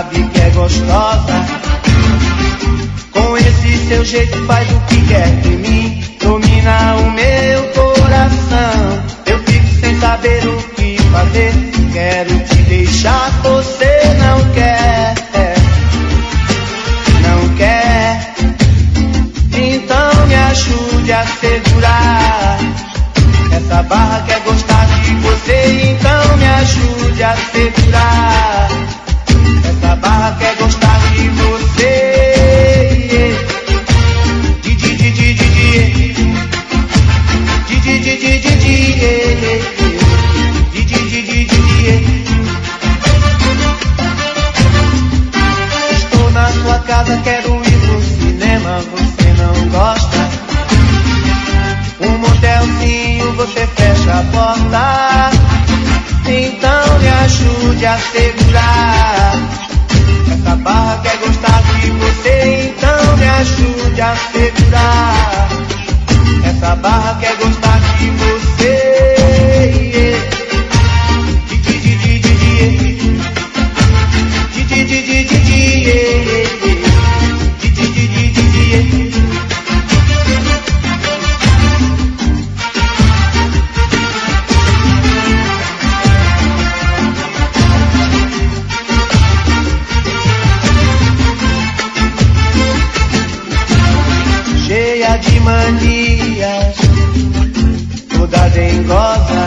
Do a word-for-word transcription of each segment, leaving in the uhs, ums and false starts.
sabe que é gostosa. Com esse seu jeito faz o que quer de mim, domina o meu coração. Eu fico sem saber o que fazer, quero te deixar, você não quer, não quer. Então me ajude a segurar essa barra, quer gostar de você. Então me ajude a segurar essa barra, quer gostar de você. Estou na sua casa, quero ir pro cinema, você não gosta. Um motelzinho, você fecha a porta. Então me ajude a segurar essa barra, quer gostar de você. Então me ajude a segurar essa barra, quer gostar de você. Cheia de manias, toda dengosa,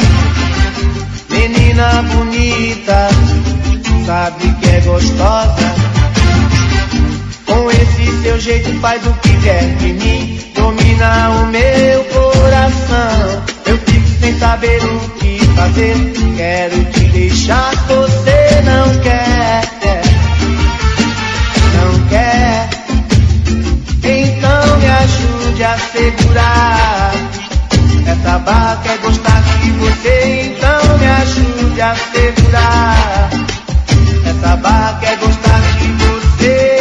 menina bonita, sabe que é gostosa. Com esse seu jeito faz o que quer de mim, domina o meu coração. Eu fico sem saber o que fazer, quero te deixar, você não quer, não quer. Então me ajude a segurar essa barra, quer gostar de você. Então me ajude a segurar essa barra, quer gostar de você.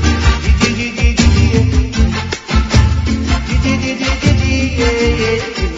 Yeah, yeah, yeah.